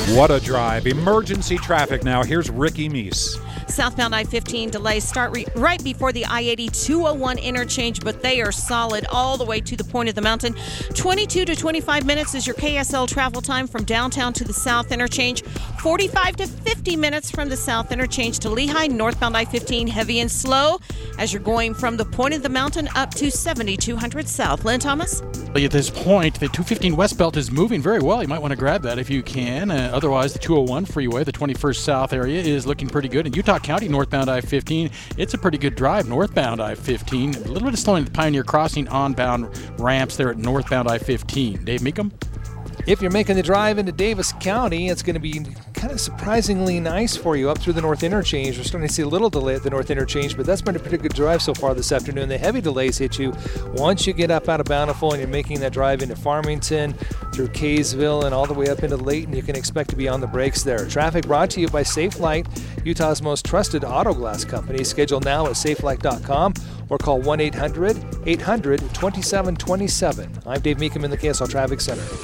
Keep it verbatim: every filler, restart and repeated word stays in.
What a drive. Emergency traffic now. Here's Ricky Meese. Southbound I fifteen delays start re- right before the I eighty two oh one interchange, but they are solid all the way to the point of the mountain. twenty-two to twenty-five minutes is your K S L travel time from downtown to the south interchange. forty-five to fifty minutes from the south interchange to Lehigh. Northbound I fifteen heavy and slow as you're going from the point of the mountain up to seventy-two hundred south. Lynn Thomas? At this point, the two fifteen westbound is moving very well. You might want to grab that if you can. Uh, otherwise, the two oh one freeway, the twenty-first South area, is looking pretty good. In Utah County, northbound I fifteen, it's a pretty good drive. Northbound I fifteen, a little bit of slowing at the Pioneer Crossing onbound ramps there at northbound I fifteen. Dave Meekum? If you're making the drive into Davis County, it's going to be kind of surprisingly nice for you up through the North Interchange. We're starting to see a little delay at the North Interchange, but that's been a pretty good drive so far this afternoon. The heavy delays hit you once you get up out of Bountiful and you're making that drive into Farmington, through Kaysville, and all the way up into Layton. You can expect to be on the brakes there. Traffic brought to you by Safe Light, Utah's most trusted auto glass company. Schedule now at safe light dot com or call one eight hundred eight hundred twenty-seven twenty-seven. I'm Dave Meekum in the K S L Traffic Center.